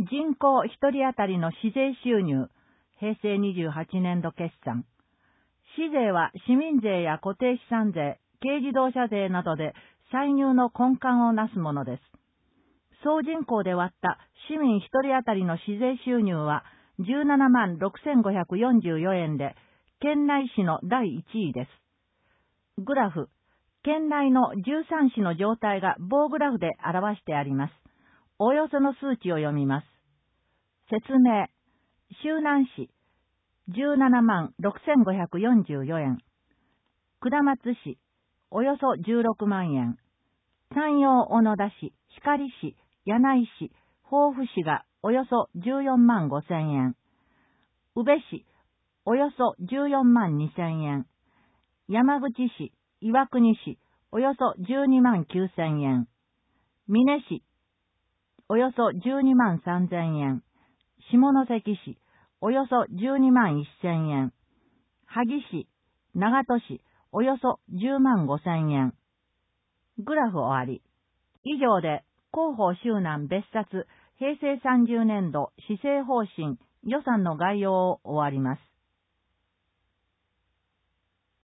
人口1人当たりの市税収入、平成28年度決算。市税は市民税や固定資産税、軽自動車税などで歳入の根幹をなすものです。総人口で割った市民1人当たりの市税収入は17万6544円で、県内市の第1位です。グラフ、県内の13市の状態が棒グラフで表してあります。およその数値を読みます。説明、周南市、17万6544円。下松市、およそ16万円。山陽小野田市、光市、柳井市、防府市がおよそ14万5千円。宇部市、およそ14万2千円。山口市、岩国市、およそ12万9千円。美祢市、およそ12万3千円。下関市、およそ12万1千円。萩市、長門市、およそ10万5千円。グラフ終わり。以上で、広報周南別冊平成30年度施政方針予算の概要を終わります。